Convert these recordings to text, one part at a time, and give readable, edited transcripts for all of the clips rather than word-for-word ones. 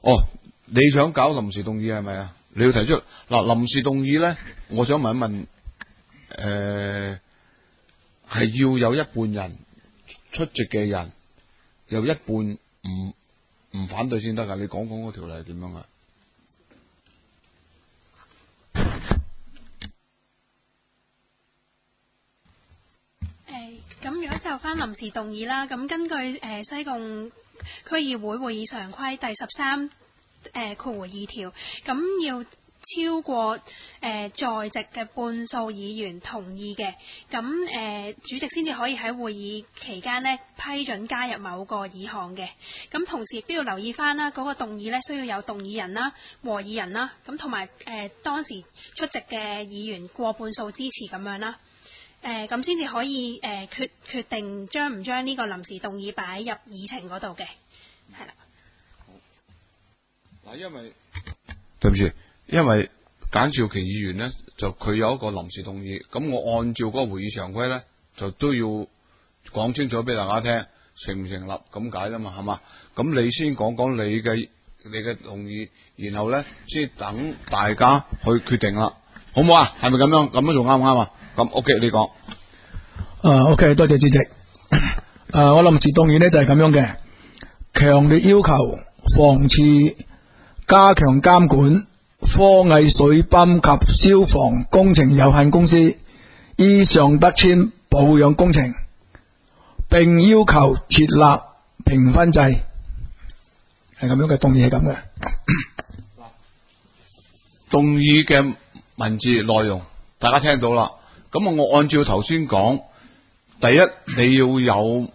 哦，你想搞臨時動議係咪啊？你要提出嗱臨時動議咧，我想問一問，係要有一半人出席嘅人，有一半唔反對先得噶。你講嗰條例係點樣噶？ 咁如果就翻臨時動議啦，咁根據西貢區議會會議常規第13括弧2條，咁要超過在席嘅半數議員同意嘅，咁主席先至可以喺會議期間呢批准加入某個議項嘅。咁同時亦都要留意翻啦，嗰個動議呢需要有動議人啦、和議人啦，咁同埋當時出席嘅議員過半數支持咁樣啦。咁先至可以決定將唔將呢個臨時動議擺入議程嗰度嘅，係啦。 嗱，因為對唔住，因為簡兆琪議員咧就佢有一個臨時動議，咁我按照嗰個會議常規咧就都要講清楚俾大家聽，成唔成立咁解啦嘛，係嘛？咁你先講講你嘅動議，然後咧先等大家去決定啦，好唔好啊？係咪咁樣？咁樣做啱唔啱啊？咁 OK， 你講。 OK， 多謝主席。我臨時動議呢就係咁樣嘅，強烈要求房署加強監管科藝水泵及消防工程有限公司依尚德邨保養工程，並要求設立評分制，係咁樣嘅動議係咁嘅。 動議嘅文字內容大家聽到啦。咁我按照頭先講，第一你要有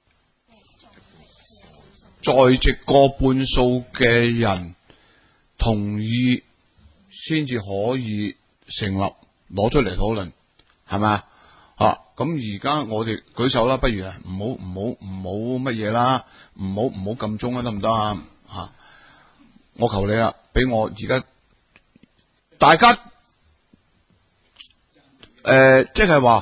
在席過半數嘅人同意，先至可以成立攞出嚟討論，係咪啊？咁而家我哋舉手啦，不如唔好乜嘢啦，唔好撳鐘啊，得唔得啊？吓，我求你啦，俾我而家大家。即係話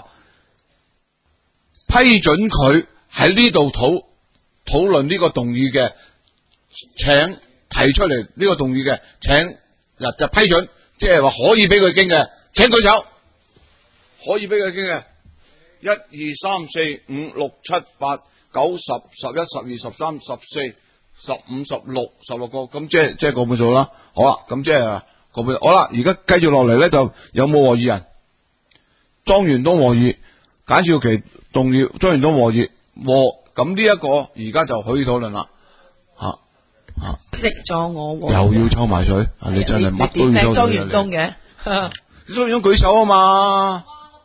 批准佢喺呢度討論呢個動議嘅，請提出嚟呢個動議嘅，請就批准，即係話可以俾佢傾嘅，請舉手，可以俾佢傾嘅，1、2、3、4、5、6、7、8、9、10、11、12、13、14、15、16個，咁即係個半數啦。好啦，咁即係個半數。好啦，而家繼續落嚟咧，就有冇和議人？莊元東和議，簡兆琪動議，莊元東和議咁呢一個而家就可以討論啦。 識咗我又要抽埋水，你真係乜都要抽水。 莊元東嘅， 莊元東舉手啊嘛。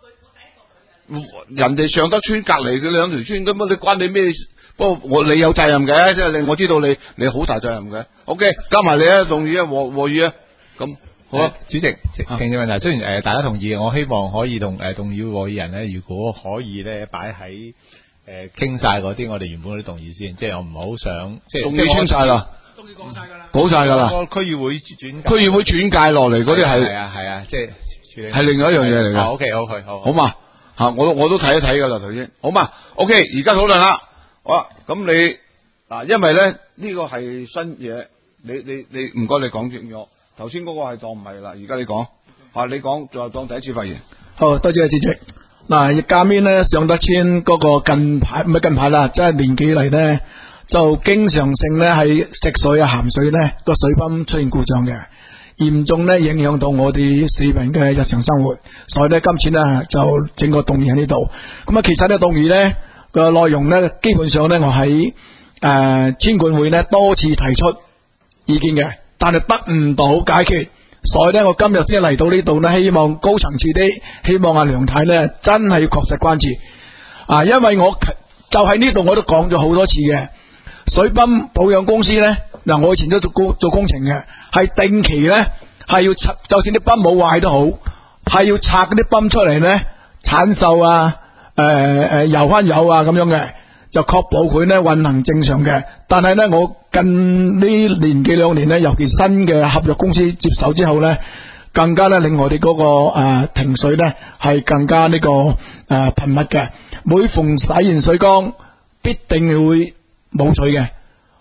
人哋尚德邨隔籬嘅兩條村，咁你關你咩？不過你有責任嘅，即係我知道你好大責任嘅。OK， 加埋你啊，動議啊，和議啊，咁。好啊， 主席，聽住問題，雖然大家同意，我希望可以同動議和議人咧，如果可以咧，擺喺傾晒嗰啲我哋原本嗰啲動議先，即係我唔好想即係動議傾晒啦，動議講晒噶啦，講晒噶啦，區議會轉介落嚟嗰啲係啊，即係處理係另外一樣嘢嚟嘅。OK， 好嘛吓，我都睇一睇噶啦頭先，好嘛 ，OK， 而家討論啦，好啦，咁你嗱，因為咧呢個係新嘢，你唔該你講清楚。頭先嗰個係當唔係啦，而家你講，你講再當第一次發言。 好，多謝主席。嗱，下面咧尚德邨嗰個近排啦，即係年幾嚟咧，就經常性咧喺食水啊鹹水咧個水泵出現故障嘅，嚴重咧影響到我哋市民嘅日常生活，所以咧今次咧就整個動議喺呢度。咁啊，其實呢動議咧個內容咧，基本上咧我喺遷管會咧多次提出意見嘅。但係得唔到解決，所以咧我今日先嚟到呢度咧，希望高層次啲，希望阿梁太咧真係確實關注因為我就喺呢度我都講咗好多次嘅，水泵保養公司咧嗱，我以前都做工程嘅，係定期咧係要拆，就算啲泵冇壞都好，係要拆嗰啲泵出嚟咧鏟鏽油翻油啊咁樣嘅，就確保佢咧運行正常嘅。但係咧我近呢年幾兩年咧，尤其新嘅合約公司接手之後咧，更加咧令我哋嗰個停水咧係更加呢個頻密嘅。每逢洗完水缸，必定會冇水嘅。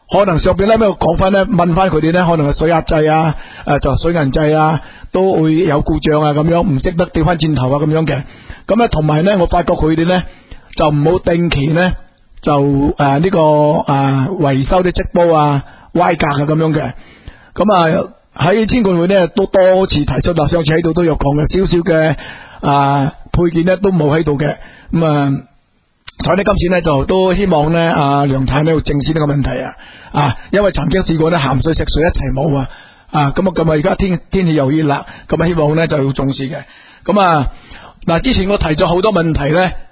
可能上邊咧咩講翻咧，問翻佢哋咧，可能係水壓掣啊，就水銀掣啊，都會有故障啊，咁樣唔識得調翻轉頭啊，咁樣嘅。咁咧同埋咧，我發覺佢哋咧就唔好定期咧就呢個維修啲積煲啊、歪格啊咁樣嘅。咁啊喺千管會咧都多次提出啦，上次喺度都有講嘅，少少嘅配件咧都冇喺度嘅。咁所以呢，今次呢，就都希望呢，梁太呢要正視呢個問題因為曾經試過呢鹹水食水一齊冇咁而家天氣又熱啦，咁希望呢就要重視嘅。咁之前我提咗好多問題呢，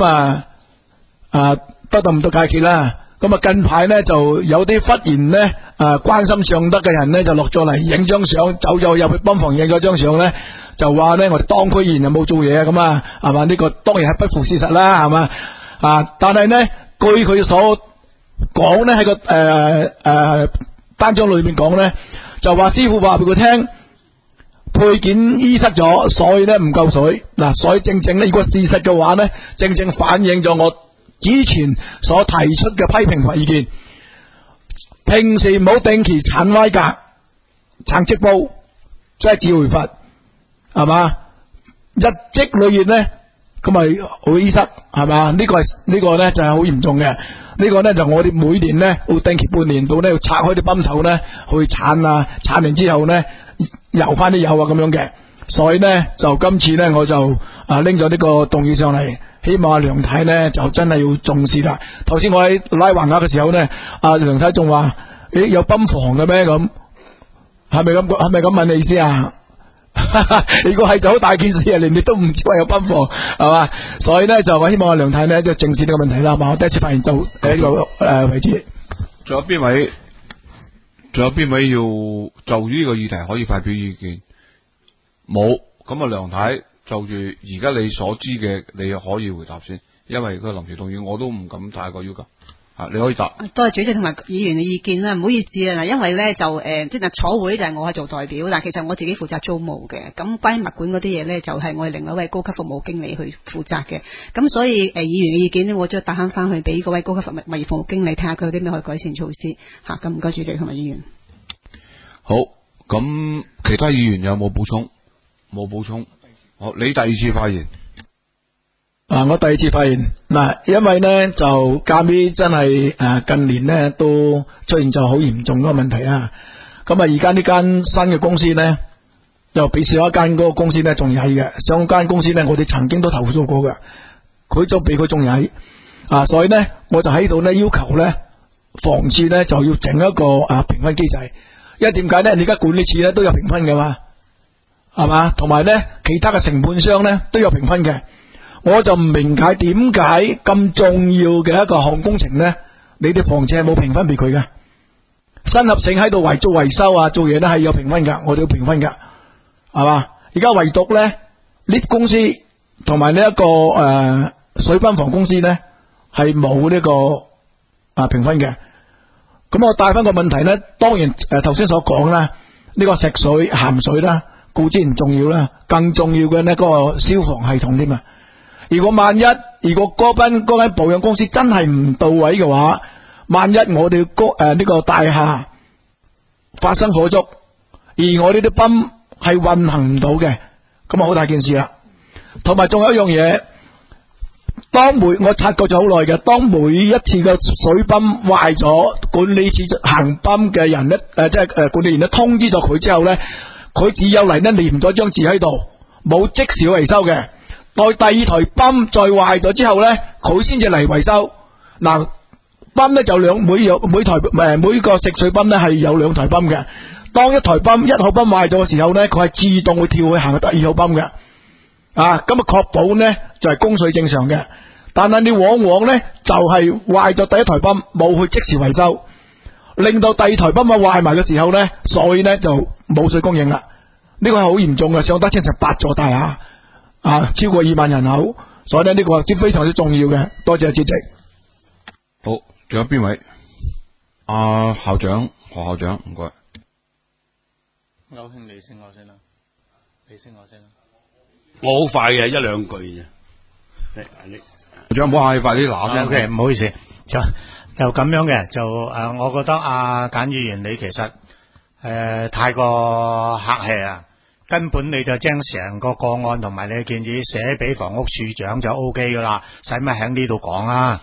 得唔到解決啦。咁近排呢，就有啲忽然呢關心上德嘅人呢，就落咗嚟影張相，走咗入去泵房影咗張相呢，就話呢，我哋當區議員又冇做嘢咁係嘛？呢個當然係不符事實啦，係嘛？但係呢，據佢所講呢，喺個單張裏面講呢，就話師傅話俾佢聽，配件淤塞咗，所以呢唔夠水。所以正正呢，如果事實嘅話呢，正正反映咗我之前所提出嘅批評同意見。平時唔好定期鏟歪格、鏟積煲，即係自回罰，係嘛？一積裏面呢。咁咪好淤塞係嘛？呢個呢就係好嚴重嘅。呢個呢就我哋每年呢會定期半年度呢要拆開啲泵頭呢去鏟完之後呢油翻啲油咁樣嘅。所以呢就今次呢我就拎咗呢個動議上嚟，希望阿梁太呢就真係要重視啦。頭先我喺拉橫額嘅時候呢，阿梁太仲話：有泵房嘅咩？咁係咪咁問你意思啊？如果係就好大件事連你都唔知話有泵房係嘛？所以咧就我希望阿梁太呢就正視呢個問題啦。我第一次發現就喺呢個位置。 仲有邊位要就呢個議題可以發表意見？冇。咁啊，梁太就住而家你所知嘅，你可以回答先，因為個臨時動議我都唔敢太過要求。你可以答。 多謝主席同埋議員嘅意見啦，唔好意思啊，因為咧就即係坐會就係我係做代表，但其實我自己負責租務嘅。咁關於物管嗰啲嘢咧，就係我哋另外一位高級服務經理去負責嘅。咁所以議員嘅意見呢，我將打返翻去俾嗰位高級物業服務經理睇下佢有啲咩可以改善措施嚇。咁唔該主席同埋議員。 好，咁其他議員有冇補充？冇補充。好，你第二次發言。 我第二次發言因為呢就鑑於真係近年呢都出現咗好嚴重嗰個問題啊。咁而家呢間新嘅公司呢，就比上一間嗰個公司呢仲曳嘅。上一間公司呢，我哋曾經都投訴過嘅，佢就比佢仲曳所以呢，我就喺度呢要求呢房署呢就要整一個評分機制。因為點解呢？你而家管理處呢都有評分嘅嘛，係嘛？同埋呢其他嘅承判商呢都有評分嘅。我就唔明解點解咁重要嘅一個項工程呢，你哋房署係冇評分俾佢嘅。新合成喺度做維修做嘢呢係有評分噶，我哋要評分噶，係嘛？而家唯獨呢 lift 公司同埋呢一個水泵房公司呢係冇呢個評分嘅。咁我帶翻個問題呢，當然頭先所講啦，呢個食水鹹水啦固之然重要啦，更重要嘅呢嗰個消防系統添啊。如果嗰間保養公司真係唔到位嘅話，萬一我哋呢個大廈發生火燭，而我呢啲泵係運行唔到嘅，咁啊好大件事啦。同埋仲有一樣嘢，我察覺咗好耐嘅，當每一次嘅水泵壞咗，管理處行泵嘅人咧，即係管理員咧通知咗佢之後咧，佢只有嚟咧黏咗張字喺度，冇即時維修嘅。待第二台泵再壞咗之後咧，佢先至嚟維修。泵咧就每個食水泵咧係有兩台泵嘅。當一台泵1號泵壞咗嘅時候咧，佢係自動會跳去行第2號泵嘅。咁確保咧就係供水正常嘅。但係你往往咧就係壞咗第一台泵，冇去即時維修，令到第二台泵壞埋嘅時候咧，所以咧就冇水供應啦。呢個係好嚴重嘅，上德村成8座大廈。超過2萬人口，所以呢個係非常之重要嘅。多謝主席。 好，仲有邊位？校長，何校長，唔該。 歐兄，你先我先啦。我好快嘅，一兩句啫。 校長唔好客氣，快啲拿先。 OK， 唔好意思。 就咁樣嘅，就我覺得簡議員你其實太過客氣啊，根本你就將成個個案同埋你嘅建議寫俾房屋處長就 O K 噶啦，使乜喺呢度講啊？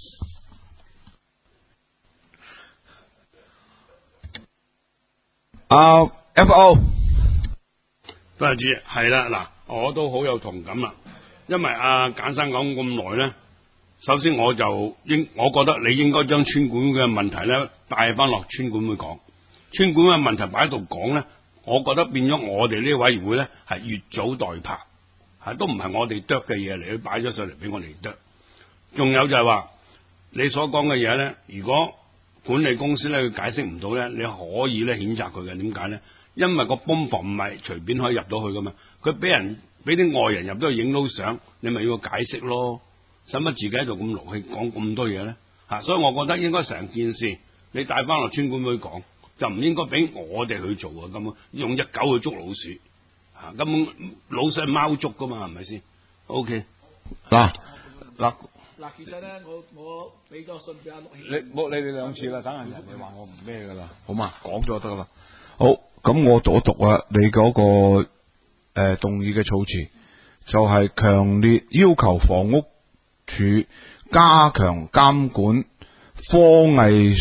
FO， 多謝主席，係啦，嗱，我都好有同感啦，因為簡生講咁耐咧，首先我覺得你應該將村管嘅問題咧帶翻落村管會講，村管嘅問題擺喺度講咧，我覺得變咗我哋呢個委員會咧係越早代拍，都唔係我哋啄嘅嘢嚟，擺咗上嚟俾我哋啄。仲有就係話你所講嘅嘢咧，如果管理公司咧佢解釋唔到咧，你可以咧譴責佢嘅。點解咧？因為個泵房唔係隨便可以入到去噶嘛，佢俾啲外人入到去影到相，你咪要個解釋咯。使乜自己喺度咁勞氣講咁多嘢咧？所以我覺得應該成件事你帶翻落村管會講，就唔應該俾我哋去做啊！根本用隻狗去捉老鼠，根本老鼠係貓捉噶嘛，係咪先 ？OK， 嗱， 其實咧，我俾咗信俾阿陸你哋兩次啦，等陣人哋話我唔咩噶啦，好嘛？講咗得啦。好，咁我讀你嗰個動議嘅措辭，就係強烈要求房屋署加強監管科藝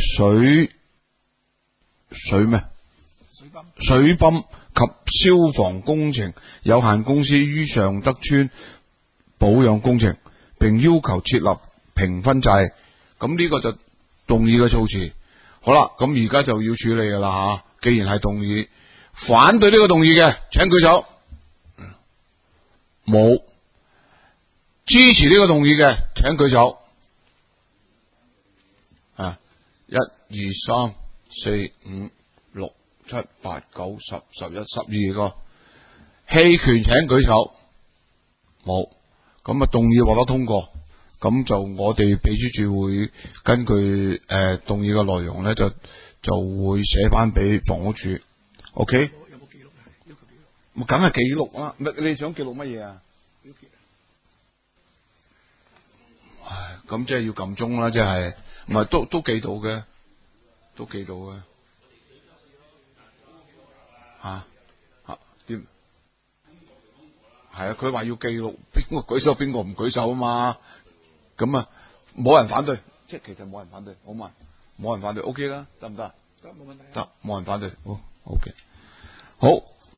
水泵及消防工程有限公司於尚德村保養工程，並要求設立評分制。咁呢個就動議嘅措辭。好啦，咁而家就要處理噶啦吓。既然係動議，反對呢個動議嘅請舉手。冇。支持呢個動議嘅請舉手。1、2、3、4、5、6、7、8、9、10、11、12個。棄權請舉手。冇。咁動議獲得通過。咁就我哋秘書處會根據動議嘅內容咧，就會寫翻俾房屋署。OK？ 有冇記錄啊？要求記錄。 咁梗係記錄啦。你想記錄乜嘢啊？唉，咁即係要撳鐘啦，即係唔係都記到嘅，都記到嘅。點？係啊，佢話要記錄邊個舉手，邊個唔舉手啊嘛。咁冇人反對，即係其實冇人反對，好嘛？冇人反對 ，OK 啦，得唔得？ 得，冇問題。 得，冇人反對，好 OK。好。